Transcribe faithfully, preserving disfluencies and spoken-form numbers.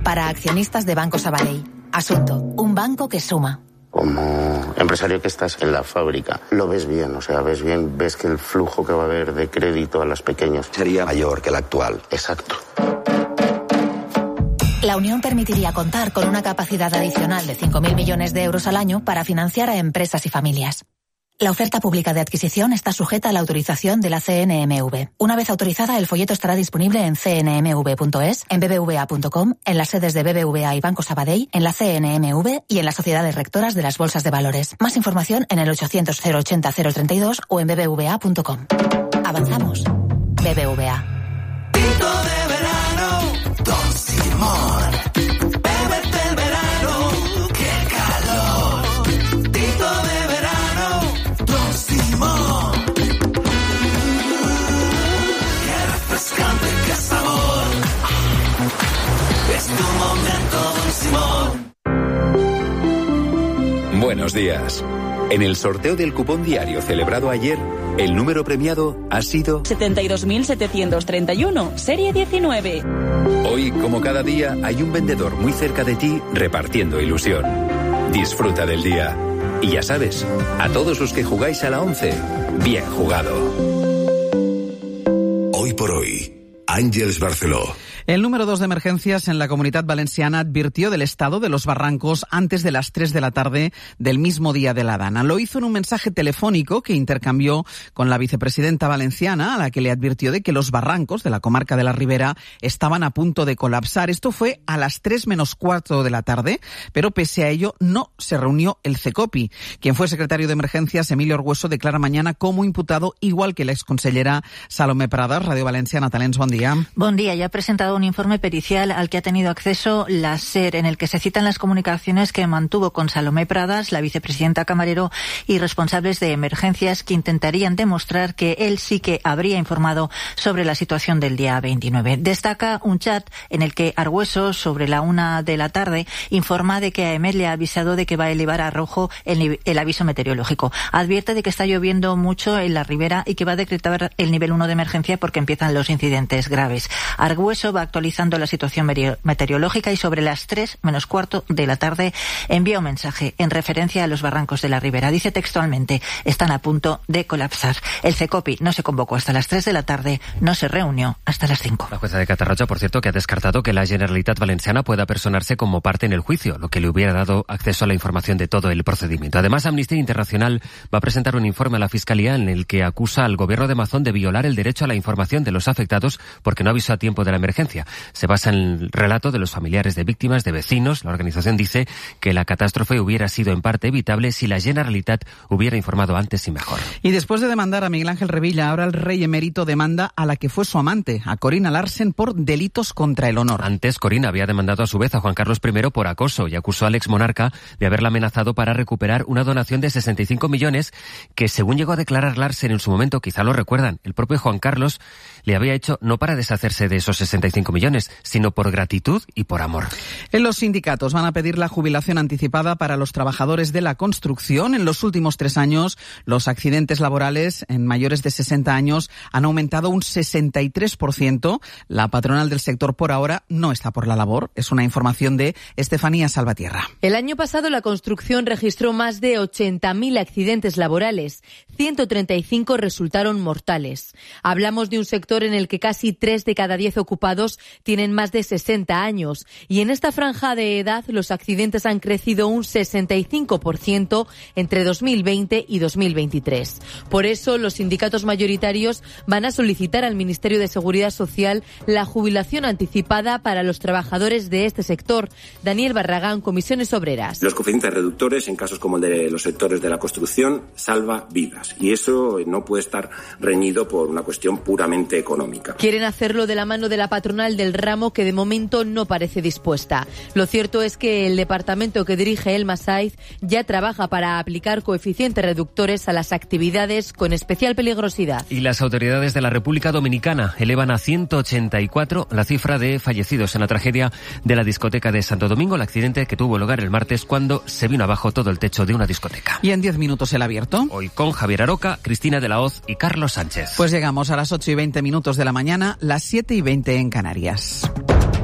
Para accionistas de Banco Sabadell. Asunto: un banco que suma. Como empresario que estás en la fábrica, lo ves bien, o sea, ves bien, ves que el flujo que va a haber de crédito a los pequeños sería mayor que el actual. Exacto. La unión permitiría contar con una capacidad adicional de cinco mil millones de euros al año para financiar a empresas y familias. La oferta pública de adquisición está sujeta a la autorización de la C N M V. Una vez autorizada, el folleto estará disponible en c n m v punto es, en b b v a punto com, en las sedes de B B V A y Banco Sabadell, en la C N M V y en las sociedades rectoras de las bolsas de valores. Más información en el ochocientos cero ochenta cero treinta y dos o en b b v a punto com. Avanzamos. B B V A. Tinto de verano, Don Simón. Bébete el verano, qué calor. Tinto de verano, Don Simón. Qué refrescante, qué sabor. Es tu momento, Don Simón. Buenos días. En el sorteo del cupón diario celebrado ayer, el número premiado ha sido setenta y dos mil setecientos treinta y uno, serie diecinueve. Hoy, como cada día, hay un vendedor muy cerca de ti repartiendo ilusión. Disfruta del día. Y ya sabes, a todos los que jugáis a la once, bien jugado. Hoy por hoy, Àngels Barceló. El número dos de emergencias en la Comunitat Valenciana advirtió del estado de los barrancos antes de las tres de la tarde del mismo día de la Dana. Lo hizo en un mensaje telefónico que intercambió con la vicepresidenta valenciana, a la que le advirtió de que los barrancos de la comarca de la Ribera estaban a punto de colapsar. Esto fue a las tres menos cuarto de la tarde, pero pese a ello no se reunió el CECOPI. Quien fue secretario de emergencias, Emilio Argueso, declara mañana como imputado, igual que la exconsellera Salomé Pradas. Radio Valenciana Talents, buen día. Buen día, ya ha presentado un informe pericial al que ha tenido acceso la SER, en el que se citan las comunicaciones que mantuvo con Salomé Pradas, la vicepresidenta Camarero, y responsables de emergencias, que intentarían demostrar que él sí que habría informado sobre la situación del día veintinueve. Destaca un chat en el que Argueso, sobre la una de la tarde, informa de que a Emet le ha avisado de que va a elevar a rojo el, el aviso meteorológico. Advierte de que está lloviendo mucho en la Ribera y que va a decretar el nivel uno de emergencia porque empiezan los incidentes graves. Argueso va actualizando la situación meteorológica y sobre las tres menos cuarto de la tarde envía un mensaje en referencia a los barrancos de la Ribera. Dice textualmente: están a punto de colapsar. El CECOPI no se convocó hasta las tres de la tarde, no se reunió hasta las cinco. La jueza de Catarroja, por cierto, que ha descartado que la Generalitat Valenciana pueda personarse como parte en el juicio, lo que le hubiera dado acceso a la información de todo el procedimiento. Además, Amnistía Internacional va a presentar un informe a la Fiscalía en el que acusa al gobierno de Mazón de violar el derecho a la información de los afectados porque no avisó a tiempo de la emergencia. Se basa en el relato de los familiares de víctimas, de vecinos. La organización dice que la catástrofe hubiera sido en parte evitable si la Generalitat hubiera informado antes y mejor. Y después de demandar a Miguel Ángel Revilla, ahora el rey emérito demanda a la que fue su amante, a Corina Larsen, por delitos contra el honor. Antes, Corina había demandado a su vez a Juan Carlos primero por acoso y acusó al exmonarca de haberla amenazado para recuperar una donación de sesenta y cinco millones que, según llegó a declarar Larsen en su momento, quizá lo recuerdan, el propio Juan Carlos le había hecho no para deshacerse de esos sesenta y cinco millones, sino por gratitud y por amor. En los sindicatos van a pedir la jubilación anticipada para los trabajadores de la construcción. En los últimos tres años, los accidentes laborales en mayores de sesenta años han aumentado un sesenta y tres por ciento. La patronal del sector por ahora no está por la labor. Es una información de Estefanía Salvatierra. El año pasado la construcción registró más de ochenta mil accidentes laborales. ciento treinta y cinco resultaron mortales. Hablamos de un sector en el que casi tres de cada diez ocupados tienen más de sesenta años y en esta franja de edad los accidentes han crecido un sesenta y cinco por ciento entre dos mil veinte y dos mil veintitrés. Por eso los sindicatos mayoritarios van a solicitar al Ministerio de Seguridad Social la jubilación anticipada para los trabajadores de este sector. Daniel Barragán, Comisiones Obreras. Los coeficientes reductores en casos como el de los sectores de la construcción salva vidas y eso no puede estar reñido por una cuestión puramente económica. Quieren hacerlo de la mano de la patronal del ramo, que de momento no parece dispuesta. Lo cierto es que el departamento que dirige Elma Saiz ya trabaja para aplicar coeficientes reductores a las actividades con especial peligrosidad. Y las autoridades de la República Dominicana elevan a ciento ochenta y cuatro la cifra de fallecidos en la tragedia de la discoteca de Santo Domingo, el accidente que tuvo lugar el martes cuando se vino abajo todo el techo de una discoteca. Y en diez minutos el abierto. Hoy con Javier Aroca, Cristina de la Hoz y Carlos Sánchez. Pues llegamos a las ocho y veinte minutos de la mañana, las siete y veinte en Canarias.